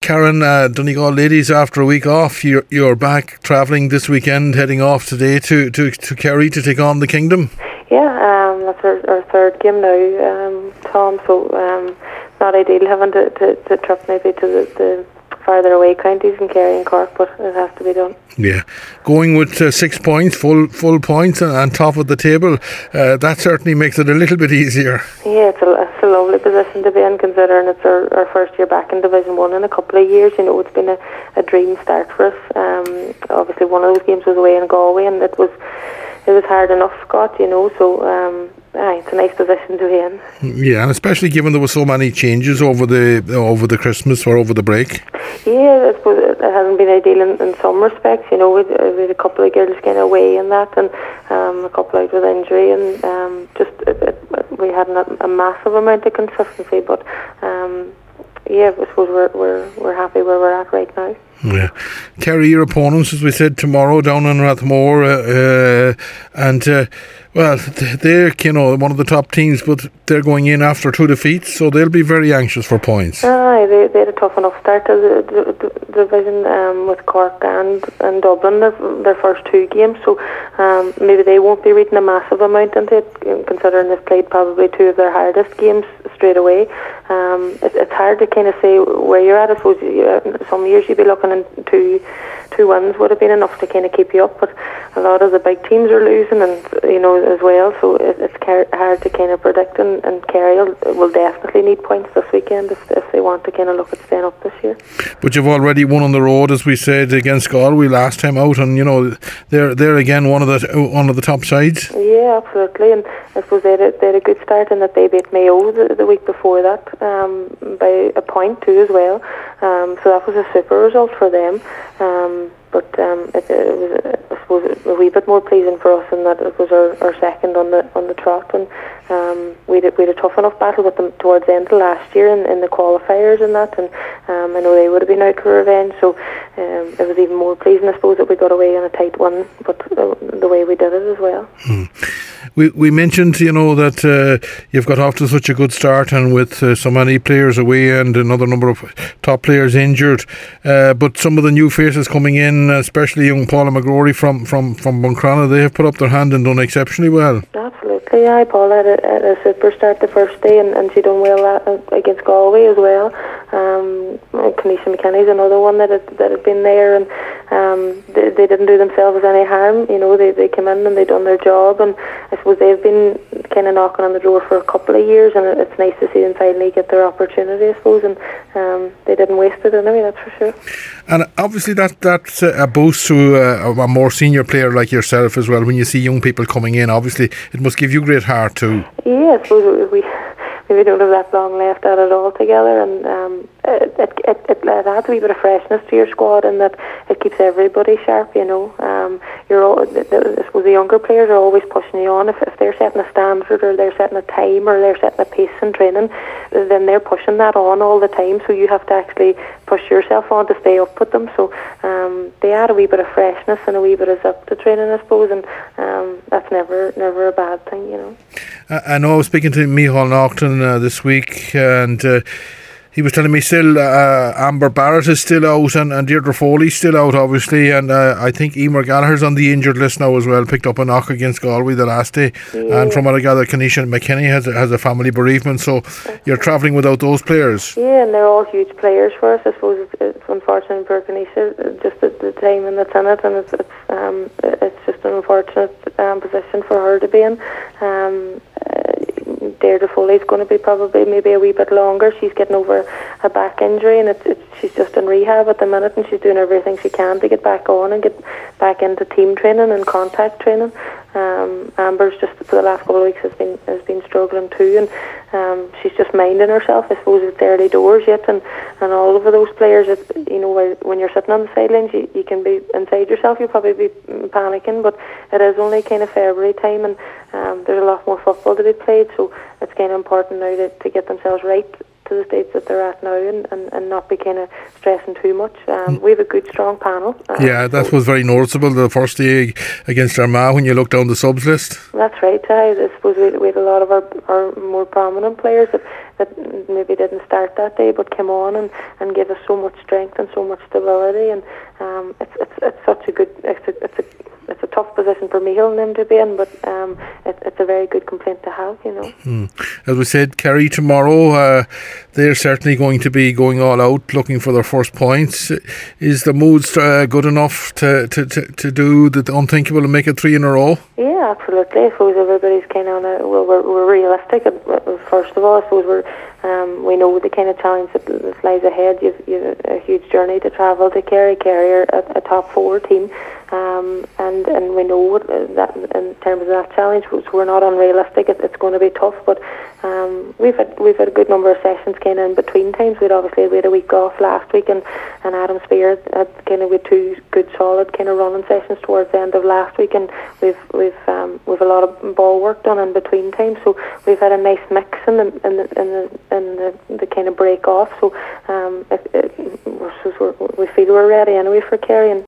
Karen, Donegal ladies, after a week off, you're back travelling this weekend, heading off today to Kerry to take on the Kingdom. Yeah, that's our third game now, Tom. So not ideal having to trip maybe to the farther away counties in Kerry and Cork, but it has to be done. Yeah, going with 6 points, full points, and top of the table, that certainly makes it a little bit easier. Yeah, it's a lovely position to be in, considering it's our first year back in Division 1 in a couple of years. You know, it's been a dream start for us. Obviously, one of those games was away in Galway, and it was hard enough, Scott. You know, so. It's a nice position to be in. Yeah, and especially given there were so many changes over the Christmas or over the break. Yeah, I suppose it hasn't been ideal in some respects. You know, we had a couple of girls getting away in that, and a couple out with injury, and we hadn't a massive amount of consistency. But I suppose we're happy where we're at right now. Yeah, Kerry, your opponents, as we said, tomorrow down in Rathmore, well, they're one of the top teams, but they're going in after 2 defeats, so they'll be very anxious for points. They had a tough enough start to the division with Cork and Dublin, their first 2 games, so maybe they won't be reading a massive amount into it, considering they've played probably 2 of their hardest games straight away. It's hard to kind of say where you're at. I suppose some years you'd be looking in 2 wins would have been enough to kind of keep you up, but a lot of the big teams are losing, and as well, so it's hard to kind of predict, and Kerry will definitely need points this weekend if they want to kind of look at staying up this year. But you've already won on the road, as we said, against Galway last time out, and they're again one of the top sides. Yeah, absolutely, and I suppose they had a good start in that they beat Mayo the week before that by a point too as well, so that was a super result for them. But it was, I suppose, a wee bit more pleasing for us in that it was our second on the trot, and we had a tough enough battle with them towards the end of last year in the qualifiers and that, and I know they would have been out for revenge, so it was even more pleasing, I suppose, that we got away in a tight one, but the way we did it as well. We mentioned, that you've got off to such a good start, and with so many players away and another number of top players injured, but some of the new faces coming in, especially young Paula McGrory from Buncrana, they have put up their hand and done exceptionally well. Absolutely, yeah. Paula had a super start the first day, and she done well against Galway as well. Kanisha McKinney's another one that had been there, and they didn't do themselves any harm. They came in and they done their job, and I suppose they've been kind of knocking on the door for a couple of years, and it's nice to see them finally get their opportunity, I suppose, and they didn't waste it anyway, that's for sure. And obviously that's a boost to a more senior player like yourself as well. When you see young people coming in, obviously it must give you great heart too. Yeah, I suppose we don't have that long left at it all together, and it adds a wee bit of freshness to your squad, and that it keeps everybody sharp. I suppose the younger players are always pushing you on. If they're setting a standard, or they're setting a time, or they're setting a pace in training, then they're pushing that on all the time, so you have to actually push yourself on to stay up with them. So they add a wee bit of freshness and a wee bit of zip to training, I suppose, and that's never a bad thing. I know I was speaking to Micheál Naughton this week, and he was telling me still Amber Barrett is still out, and Deirdre Foley's still out, obviously, and I think Emer Gallagher's on the injured list now as well. Picked up a knock against Galway the last day, and from what I gather, Kanisha McKinney has a family bereavement, so you're travelling without those players. Yeah, and they're all huge players for us. I suppose it's unfortunate for Kanisha, just at the time that's in it, and it's just an unfortunate position for her to be in. Deirdre Foley's going to be probably maybe a wee bit longer. She's getting over a back injury, and she's just in rehab at the minute, and she's doing everything she can to get back on and get back into team training and contact training. Amber's just for the last couple of weeks has been struggling too, and she's just minding herself. I suppose it's early doors yet, and all of those players, when you're sitting on the sidelines, you can be inside yourself. You'll probably be panicking, but it is only kind of February time, and there's a lot more football to be played, so it's kind of important now to get themselves right to the stage that they're at now and not be kind of stressing too much. We have a good, strong panel. Yeah, that was very noticeable the first day against Armagh when you look down the subs list. That's right. I suppose we had a lot of our more prominent players that maybe didn't start that day but came on and gave us so much strength and so much stability, and it's such a good it's a tough position for Micheál and them to be in, but it's a very good complaint to have, you know. As we said, Kerry tomorrow, they're certainly going to be going all out looking for their first points. Is the mood good enough to do the unthinkable and make it 3 in a row? Yeah, absolutely. I suppose everybody's kind of we're realistic. First of all, I suppose we know the kind of challenge that lies ahead. You've a huge journey to travel to Kerry. Kerry are a top 4 team. And we know that in terms of that challenge, so we're not unrealistic. It's going to be tough, but we've had a good number of sessions kind of in between times. We had a week off last week, and Adam Spear had kind of with 2 good solid kind of running sessions towards the end of last week, and we've a lot of ball work done in between times. So we've had a nice mix in the kind of break off. So we feel we're ready anyway for Kerry, and